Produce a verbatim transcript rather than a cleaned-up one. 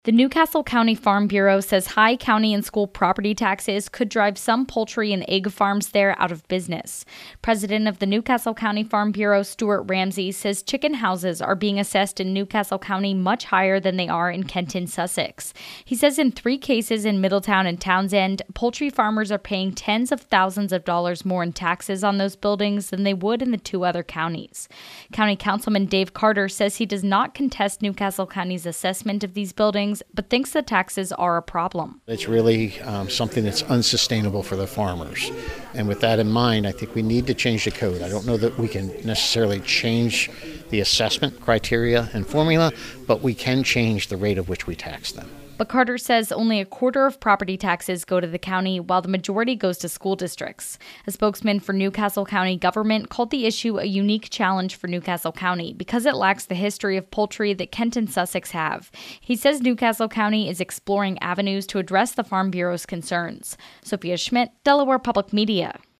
The Newcastle County Farm Bureau says high county and school property taxes could drive some poultry and egg farms there out of business. President of the Newcastle County Farm Bureau, Stuart Ramsey, says chicken houses are being assessed in Newcastle County much higher than they are in Kenton, Sussex. He says in three cases in Middletown and Townsend, poultry farmers are paying tens of thousands of dollars more in taxes on those buildings than they would in the two other counties. County Councilman Dave Carter says he does not contest Newcastle County's assessment of these buildings, but thinks the taxes are a problem. It's really um, something that's unsustainable for the farmers. And with that in mind, I think we need to change the code. I don't know that we can necessarily change the assessment criteria and formula, but we can change the rate at which we tax them. But Carter says only a quarter of property taxes go to the county, while the majority goes to school districts. A spokesman for Newcastle County government called the issue a unique challenge for Newcastle County because it lacks the history of poultry that Kent and Sussex have. He says Newcastle County is exploring avenues to address the Farm Bureau's concerns. Sophia Schmidt, Delaware Public Media.